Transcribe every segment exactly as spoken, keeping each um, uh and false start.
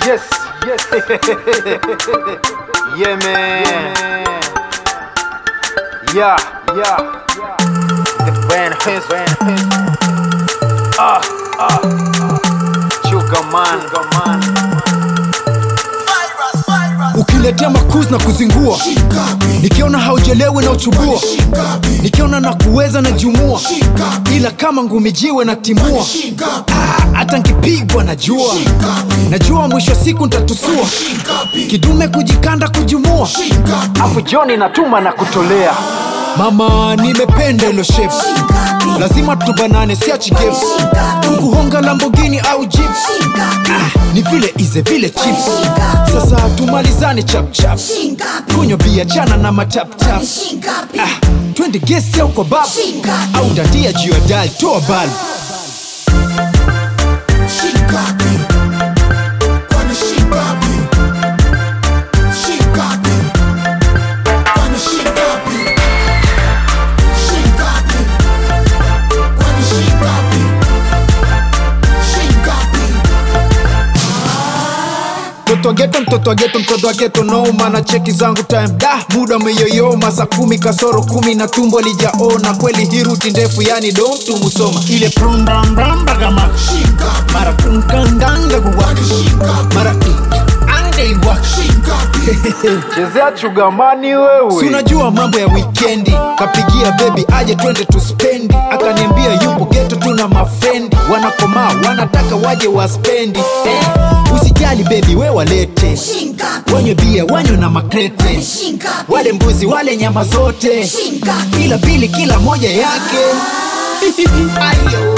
Yes, yes. Yeah, man. Yeah, yeah. The band hits, band hits. Ah, ah. Sugar man, sugar man. Ukiletea makuzi na kuzingua, nikiona haujelewe na uchubua, nikiona na kuweza na jumua, ila kama ngumi jiwe na timua. Hata nkipigwa najua, najua mwisho siku ntatusua, kidume kujikanda kujumua, afu Johnny natuma na kutolea. Mama nimependa ilo shape, lazima tubanane siachi games, kukuhonga Lamborghini au Jeep. Ah, ni vile ize vile chips. Sasa tumalizane chap chap, kunyo bia chana na matap tap. Ah, twende guest ya uko bab, au dadia juu ya dial toa bal. Mtoto wa ghetto, mtoto wa ghetto, mtoto wa ghetto no mana cheki zangu time da muda umeyoyoma saa kumi kasoro kumi na tumbo lijaona kweli hii ruti ndefu yani don't tumusoma ile prumbrambamba kama mara kunkandanga kuwaka mara ande waka chezea chugamani wewe. Si unajua mambo ya weekendi, kapigia baby aje twende tuspendi, akaniambia yupo ghetto tuna mafrendi, wanakomaa wanataka waje waspendi. eh? Usijali baby we walete, wanywe bia wanywe na makrete, wale mbuzi wale nyama zote, kila pili kila moja yake. Ayo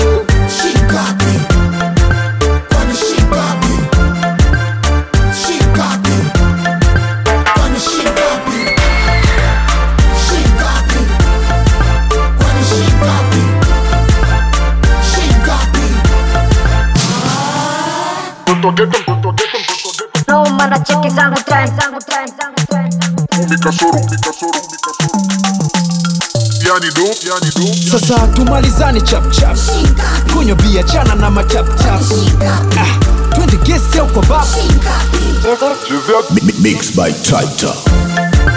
no mana cheki zangu time zangu time zangu time Mikasoro, mikasoro, mikasoro. Yani do, yani do. sasa tumalizane chap chap, kunyo bia chana na matap tap. Ah, twende guest ya uko bab. Chezea Mixed by Taita.